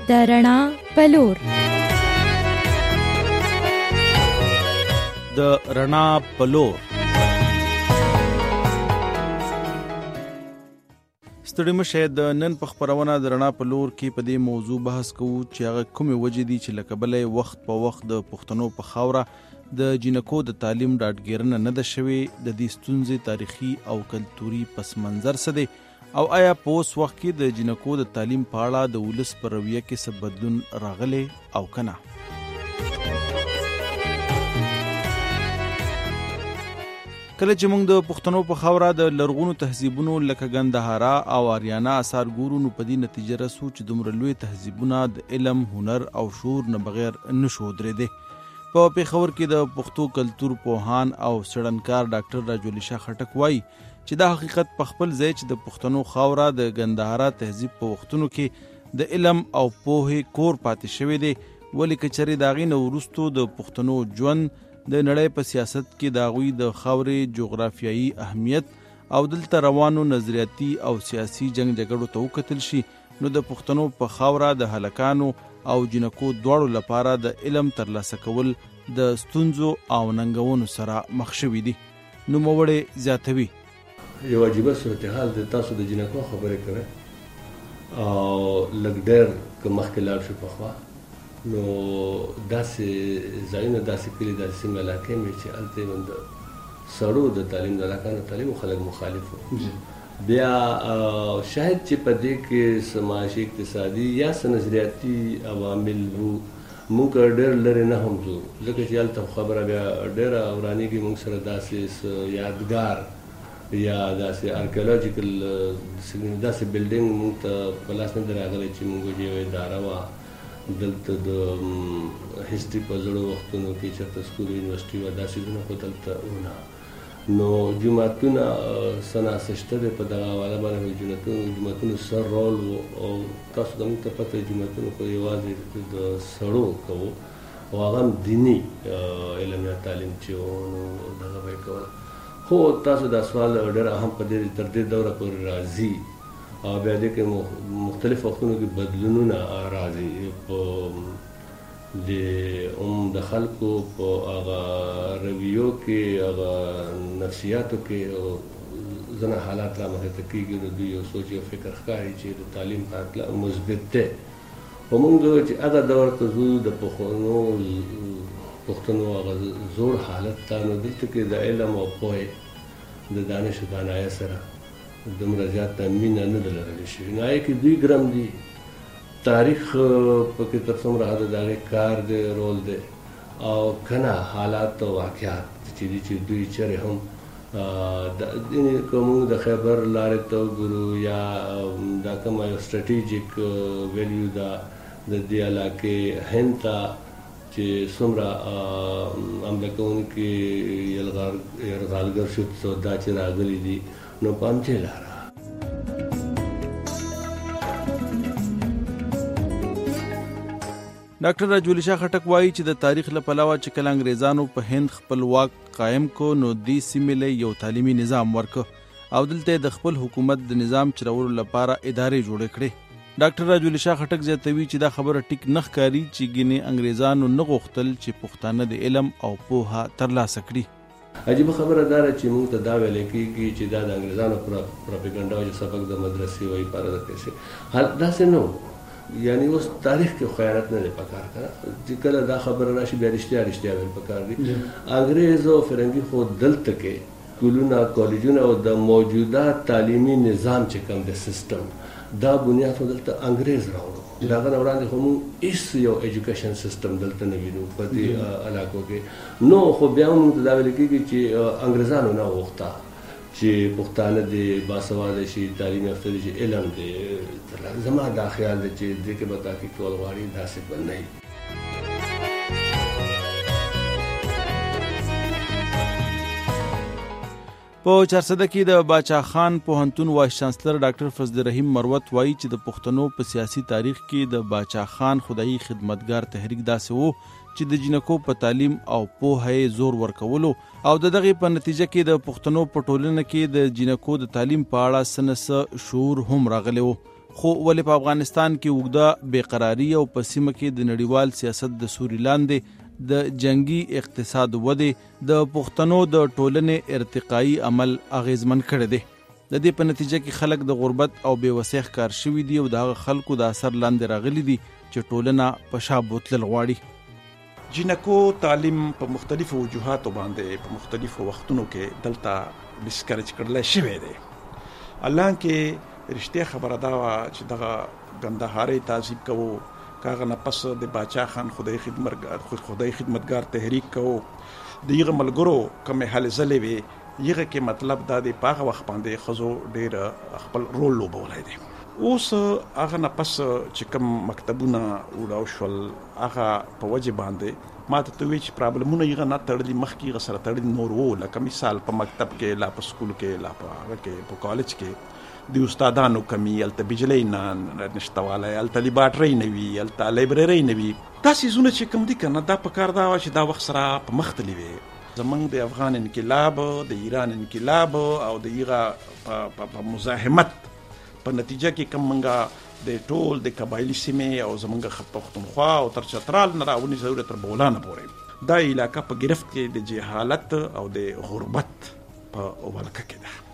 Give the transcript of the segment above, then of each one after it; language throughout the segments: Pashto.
د رڼا په لور. د رڼا په لور. ستړي مشه د نن په خبرونه د رڼا په لور کې په دې موضوع بحث کوو چې هغه کومې وجې دي چې له کبله وخت په وخت د پښتنو په خاوره د جنکو د تعلیم ډاډګیرنه نه ده شوې. د دې ستونزې تاریخي او کلتوري پس منظر څه دی او آیا په اوس وخت کې د جنکو د تعلیم په اړه د ولس په رویه کې څه بدلون راغلی او کنه؟ کله چې موږ د پښتنو په خاوره د لرغونو تهذیبونو لکه ګندهارا او آریانا آثار ګورو نو په دې نتیجه رسو چې دومره لوی تهذیبونه د علم، هنر او شعور نه بغیر نشو درېدی. په پېښور کې د پښتو کلتور پوهان او څېړنکار ډاکټر راجولیشا خټک وایي چې دا حقیقت په خپل ځای چې د پښتنو خاوره د ګندهارا تهذیب په وختونو کې د علم او پوهې کور پاتې شوی دی، ولې که چېرې د هغې نه وروستو د پښتنو ژوند د نړۍ په سیاست کې د هغوی د خاورې جغرافیایي اهمیت او دلته روانو نظریاتي او سیاسي جنگ جګړو ته وکتل شي نو د پښتنو په خاوره د هلکانو او جنکو دواړو لپاره د علم ترلاسه کول د ستونزو او ننګونو سره مخ شوي دي. نوموړی زیاتوي یو عجیبه صورتحال د تاسو د جنکو خبرې کوئ او لږ ډېر که مخکې لاړ شو پخوا نو داسې ځایونه، داسې کلي، داسې سیمې علاقې مې چې هلته د سړو د تعلیم د هلکانو تعلیم خلک مخالف وو. بیا شاید چې په دې کې څه معاشي اقتصادي یا څه نظریاتي عوامل وو، موږ ډېر لرې نه هم ځو ځکه چې هلته خبره بیا ډېره ورانېږي. موږ سره داسې یادګار یا داسې ارکیولوجیکل داسې بلډینګ موږ ته په لاس نه دی راغلی چې موږ یوه اداره وه دلته د هسټري په زړو وختونو کې چېرته سکول یونیورسټي وه، دا څیزونه خو دلته ونه. نو جوماتونه څه ناسه شته دی په دغه حواله باندې جوماتونو سر رول و او تاسو ته موږ ته پته جوماتونو خو یوازې د سړو کوو او هغه هم دیني علم یا تعلیم چې و نو دغه به یې کوله. خو تاسو دا سوال ډېر اهم په دې تر دې دوره پورې راځي او بیا دې کې مختلف وختونو کې بدلونونه راځي د خلکو په هغه رویو کې، هغه نفسیاتو کې ځینې حالات رامنځته کېږي نو دوی یو سوچ یو فکر ښکاري چې د تعلیم په هکله مثبت دی. خو موږ چې هغه دور ته ځو د پښتنو هغه زوړ حالت ته نو دلته کې د علم او پوهې د دانش و دانایه سره دومره زیاته مینه نه ده لرلی شوې. نو هغې کې دوی ګرم دي، تاریخ پکې تر څومره حده د هغې کار دی، رول دی او که نه حالات او واقعات چې دي چې دوی چېرې هم که موږ د خیبر لارې ته وګورو یا دا کومه یو سټریټیجیک ویلیو ده د دې علاقې هند ته چې څومره حمله کوونکي یرغلګر شو دا چې راغلي دي نو په همدې لاره ډاکټر راجولیشا خټک وایي چې د تاریخ له پلوه چې کله انګریزانو په هند خپل واک قایم کو نو دې سیمې له یو تعلیمي نظام ورکه او دلته د خپل حکومت د نظام چلولو لپاره ادارې جوړې کړې. ډاکټر راجولیشا خټک زیاتوي چې دا خبره ټیک نه ښکاري چې ګینې انګریزانو نه غوښتل چې پښتانه د علم او پوهه ترلاسه کړي. عجیبه خبره دا ده چې موږ ته دا ویل کېږي چې دا د انګریزانو پروپاګنډا او سبق د مدرسې وایي پاره د پیسې حال داسې نه و. یعنی اوس تاریخ کې خیانت نه دی پکار کنه چې کله دا خبره راشي بیا رښتیا ویل پکار دي. انګریز او فرنګي خو دلته کې سکولونه، کالجونه او د موجوده تعلیمي نظام چې کوم د سیستم دا بنیاد خو دلته انګریز راوړو. د هغه نه وړاندې خو موږ هېڅ یو ایجوکیشن سیستم دلته نه وینو په دې علاقو کې. نو خو بیا هم موږ ته دا ویل کېږي چې انګریزانو نه غوښته چې پښتانه دې باسواده شي، تعلیم یافته دي، چې علم دې. زما دا خیال دی چې دې کې به تحقیق کول غواړي، داسې به نه وي. په چارسده کې د باچا خان پوهنتون وایس چانسلر ډاکټر فضل رحیم مروت وایي چې د پښتنو په سیاسي تاریخ کې د باچا خان خدایي خدمتګار تحریک داسې وو چې د جنکو په تعلیم او پوهه زور ورکولو او دغه په نتیجه کې د پښتنو په ټولنه کې د جنکو د تعلیم په اړه سنس شعور هم راغلی وو. خو ولې په افغانستان کې اوږده بېقراري او په سیمه کې د نړیوال سیاست د سوري لاندې د جنگي اقتصاد ودې د پښتنو د ټولنې ارتقایي عمل اغیزمن کړی دی. د دې په نتیجه کې خلک د غربت او بېوسۍ ښکار شوي دي او د هغه خلکو د اثر لاندې راغلي دي چې ټولنه په شا بوتلل غواړي. جنکو تعلیم په مختلفو وجوهاتو باندې په مختلفو وختونو کې دلته ډسکریج کړل شوی دی. الان کې رښتیا خبره دا وه چې دغه ګندهارۍ تعذیب کوو، کاغه نه پس د باچا خان خدای خدمتګار تحریک کوو، د هغه ملګرو کومې هلې ځلې وې هغه کې مطلب دا دی په هغه وخت باندې ښځو ډېر خپل رول لوبولی دی. اوس هغه نه پس چې کوم مکتبونه وړاو شول هغه په وجې باندې ما ته وی چې پرابلمونه یې نه تړلي، مخکې یې سره تړلي نور وو، لکه مثال په مکتب کې، لا په سکول کې، لا په هغه کې په کالج کې د استادانو کمی، هلته بجلی نه نشته والی، هلته لیبارټرۍ نه وي، هلته لایبررۍ نه وي. دا څیزونه چې کوم دي که نه دا په کار دا وه چې دا وخت سره په مخ تللي وې. زمونږ د افغان انقلاب، د ایران انقلاب او د هغه په مزاحمت په نتیجه کې کوم منګه د ټول د قبایلي سیمې او زمونږ پښتونخوا او تر چترال نه راونیسه تر بولانه پورې دا علاقه په گرفت کې د جهالت او د غربت په ولکه کې ده.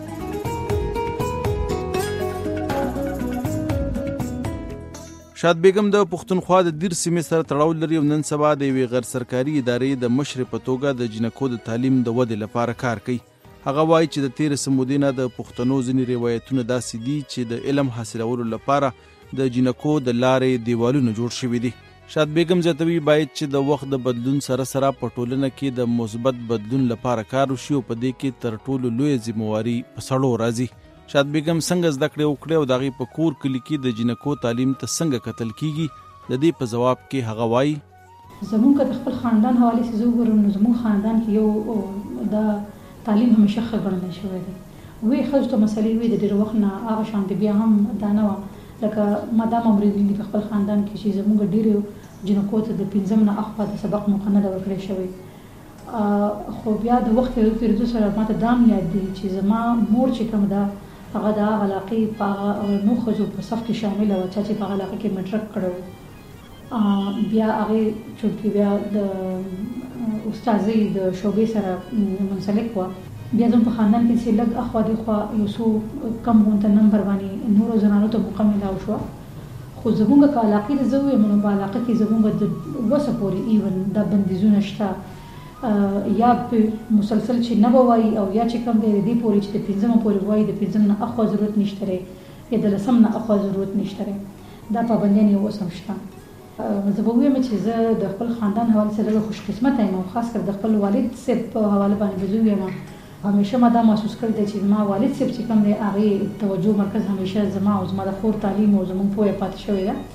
شاد بیگم د پښتونخوا د دیر سیمې سره تړاو لري او نن سبا د یوې غیر سرکاري ادارې د مشرې په توګه د جنکو د تعلیم د ودې لپاره کار کوي. هغه وایي چې د تېرې څه مودې نه د پښتنو ځینې روایتونه داسې دي چې د علم حاصلولو لپاره د جنکو د لارې دیوالونه جوړ شوي دي. شاد بیگم زیاتوي باید چې د وخت د بدلون سره سره په ټولنه کې د مثبت بدلون لپاره کار وشي او په دې کې تر ټولو لویه ذمہواري په سړو راځي. شاد بیگم څنګه زده کړې وکړې او د هغې په کور کلي کې د جنکو تعلیم ته څنګه کتل کیږي، د دې په ځواب کې هغه وایي زمونږ که د خپل خاندان حوالې څه زه وګورم نو زمونږ خاندان کې یو د تعلیم همیشه ښه ګڼلی شوی دی. وی ښځو ته مسلې وي د ډېر وخت نه هغه شانتې بیا هم دا نه وه لکه مدام هم ویلي دي په خپل خاندان کې چې زمونږ ډېرو جنکو ته د پنځم نه اخوا د سبق موقع نه ده ورکړی شوی. خو بیا د وخت تېرېدو سره ما ته دا هم یاد دی چې زما مور چې کوم ده هغه د هغه علاقې په هغه نو ښځو په صف کې شامله وه چا چې په هغه علاقه کې میټرک کړی و. بیا هغې چونکې بیا د استاذۍ د شعبې سره منسلک وه، بیا زموږ په خاندان کې چې لږ اخوا دېخوا یو څو کم غونته نمبر باندې نورو زنانو ته موقع میلاو شوه. خو زمونږ که علاقې ته زه ووایم نو په علاقه کې زمونږ د وسه پورې ایون دا بندیزونه شته، یا مسلسل چې نه به وایي او یا چې کوم دی د دې پورې چې د پنځمه پورې وایي د پنځم نه اخوا ضرورت نشته دی یا د لسم نه اخوا ضرورت نشته دی. دا پابندیان یې اوس هم شته. زه به ووایم چې زه د خپل خاندان حوالې سره ډېره خوش قسمته یم او خاص کر د خپل والد صاحب په حواله باندې به زه ووایم همیشه ما دا محسوس کړی دی چې زما والد صاحب چې کوم دی هغې توجه مرکز همیشه زما او زما د خور تعلیم او زموږ پوهه پاتې شوې ده.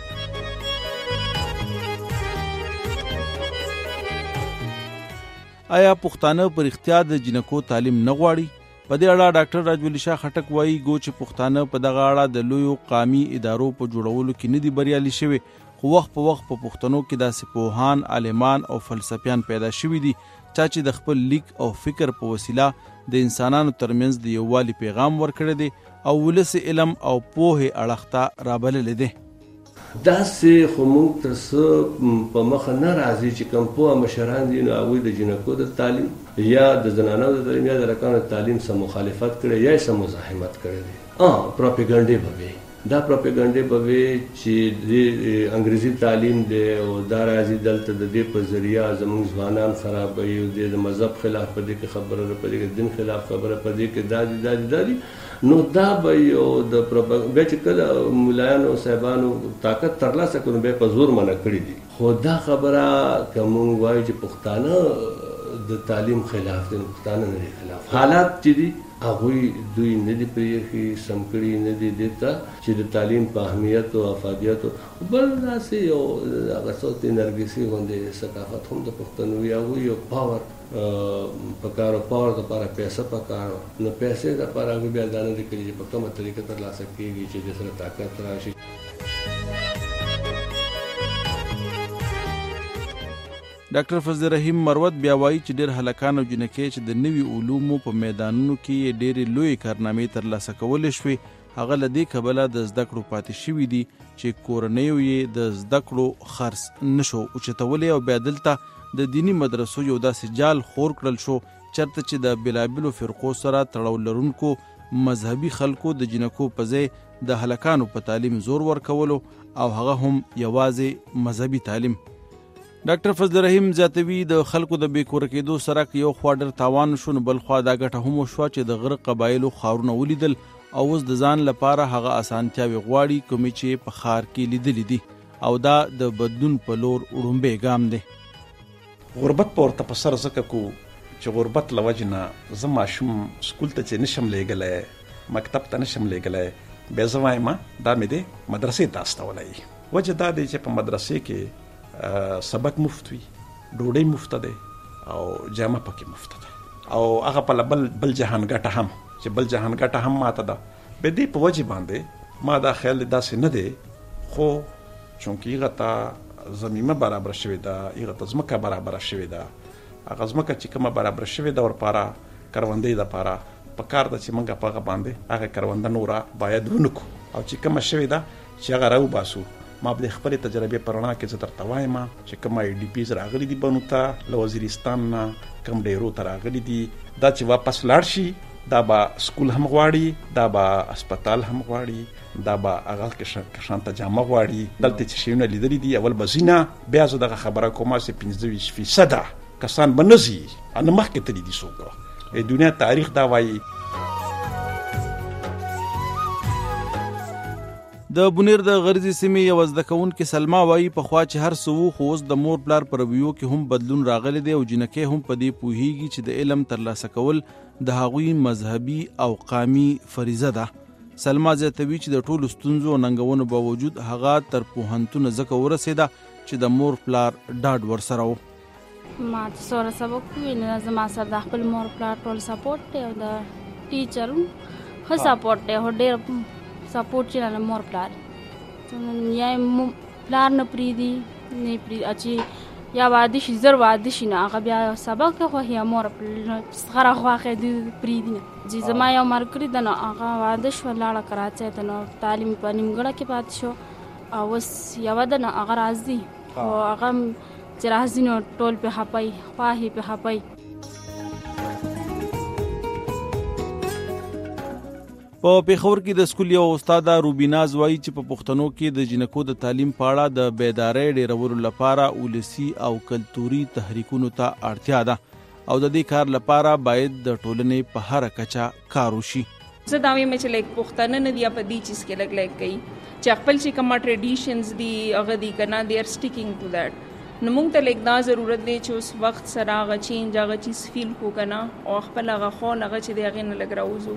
آیا پښتانه پر اختیا د جنکو تعلیم نه غواړي؟ په دې اړه ډاکټر راجولی شاه خټک وایي چې پښتانه په دغه اړه د لویو قامي ادارو په جوړولو کې نه دي بریالي شوي، خو وخت په وخت په پښتنو کې داسې پوهان، عالمان او فلسفیان پیدا شوي دي چې د خپل لیک او فکر په وسیله د انسانانو ترمنځ د یووالي پیغام ورکړی دی او ولس علم او پوهې اړخ ته رابللی دی. داسې خو موږ ته څه په مخه نه راځي چې کوم پوهه مشران دي نو هغوی د جنکو د تعلیم یا د زنانو د تعلیم یا د لړکانو د تعلیم سره مخالفت کړی یا یې سره مزاحمت کړی دی. پروپیګنډې به وي، دا پروپیګنډې به وي چې د انګریزي تعلیم دی او دا راځي دلته د دې په ذریعه زموږ ځوانان خرابوي او د مذهب خلاف په دې کې خبره ده، په دې کې دین خلاف خبره، په دې کې دا دي نو دا به یو د بیا چې کله ملایانو صاحبانو طاقت ترلاسه کړو بیا په زور منع کړي دي. خو دا خبره که موږ وایو چې پښتانه د تعلیم خلاف دي، پښتانه نه دي خلاف. حالات چې دي هغوی دوی نه دي پرېښي، سم کړي نه دي دې ته چې د تعلیم په اهمیت او افادیت. بل داسې یو هغه څه نرګسي غوندې ثقافت هم د پښتنو وي، هغوی یو پاور پکار او پاور دپاره پیسه پکار نو پیسې دپاره هغوی بیا دا نه دي کړي چې په کومه طریقه ترلاسه کېږي چې د سره طاقت راشي. ډاکټر فضل رحیم مروت بیا وایي چې ډېر هلکان او جنکۍ چې د نوي علومو په میدانونو کې یې ډېرې لویې کارنامې ترلاسه کولی شوې هغه له دې کبله د زده کړو پاتې شوي دي چې کورنیو یې د زده کړو خرڅ نشو اوچتولی او بیا دلته د دینی مدرسو یو داسې جال خور کړل شو چرته چې د بېلابېلو فرقو سره تړاو لرونکو مذهبي خلکو د جنکو په ځای د هلکانو په تعلیم زور ورکولو او هغه هم یوازې مذهبي تعلیم. ډاکټر فضل رحیم زیاتوي د خلکو د بېکوره کېدو سره که یو خوا ډېر تاوان شو نو بل خوا دا ګټه هم وشوه چې د غره قبایلو ښارونه ولیدل او اوس د ځان لپاره هغه اسانتیاوې غواړي کومې چې په ښار کې لیدلې دي او دا د بدلون په لور وړومبی ګام دی. غربت په ورته په سر ځکه کو چې غربت له وجې نه زه ماشوم سکول ته چې نشم لیږلی مکتب ته نشم لیږلی بیا زه وایم دا مې دی مدرسې ته استولی. وجه دا دی چې په مدرسې کې سبق مفت وي ډوډۍ مفته دی او جامه پکې مفته ده او هغه په بل جهان ګټه هم چې بل جهان ګټه هم ماته ده به دې په وجه باندې ما دا خیال داسې نه دی خو چونکې هغه ته زمینه برابر شوې ده هغه ته ځمکه برابر شوې ده هغه ځمکه چې کومه برابر شوې ده ورپاره کروندې دپاره په کار ده چې موږ په هغه باندې هغه کرونده نوره باید ونکو او چې کومه شوې ده چې هغه راوباسو. ما به د خپلې تجربې په رڼا کې زه درته وایم چې کوم آی ډي پیز راغلي دي بنو ته له وزیرستان نه کوم ډیرو ته راغلي دي دا چې واپس لاړ شي دا به سکول هم غواړي دا به اسپتال هم غواړي دا به هغه کې شانته جامه غواړي دلته چې شیونه لیدلي دي اول به ځینه بیا زه دغه خبره کوم چې 25% کسان به نه ځي نه مخکې تللي دي څوک دنیا تاریخ دا وایي. د بونیر د غرضی سیمې یو زده کوونکې سلما وایي پخوا چې هر څه وو خو اوس د مور پلار په رویو کې هم بدلون راغلی دی او جنکۍ هم په دې پوهیږي چې د علم ترلاسه کول د هغوی مذهبي او قامي فریضه ده. سلما زیاتوي چې د ټولو ستونزو او ننګونو باوجود هغه تر پوهنتونه ځکه ورسېده چې د مور پلار ډاډ ورسره و. ما چې څومره سبق ووینه زما سره د خپل مور پلار ټول سپورټ دی او د ټیچر ښه سپورټ دی خو ډېر سپورټ چې نه مور پلار یا پلار نه پرېږدي نه پرېږدي چې یا واده شي زر واده شي نه هغه بیا سبق خوښي یا مور سخره خوښې دي پرېږدي نه چې زما یو ملګري ده نو هغه واده شوه لاړه کراچۍ ته نو تعلیم په نیمګړه کې پاتې شو او اوس یوه ده نو هغه راځي خو هغه چې راځي نو ټول پې خپی خواهې پې خپی. په پېښور کې د سکول یو استاده روبیناز وایي چې په پښتنو کې د جنکو د تعلیم په اړه د بیدارۍ ډېرولو لپاره ولسي او کلتوري تحریکونو ته اړتیا ده او د دې کار لپاره باید د ټولنې په هره کچه کار وشي. زه دا وایم چې لږ پښتانه نه دي په دې چیز کې لږ کوي چې خپل چې کومه ټریډیشنز دي هغه دي که نه دي آر سټیکینګ ټو دیټ نو موږ ته لږ دا ضرورت دی چې اوس وخت سره هغه چینج هغه چیز فیل کړو که نه او خپل هغه خول هغه چې دی هغې نه لږ راوځو.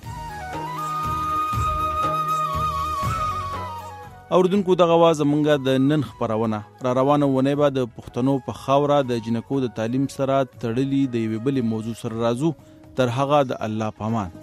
اوردونکو دغه وا زمونږ د نن خپرونه را روانه ونې به د پښتنو په خاوره د جنکو د تعلیم سره تړلي د یوې بلې موضوع سره راځو تر هغه د الله پامان.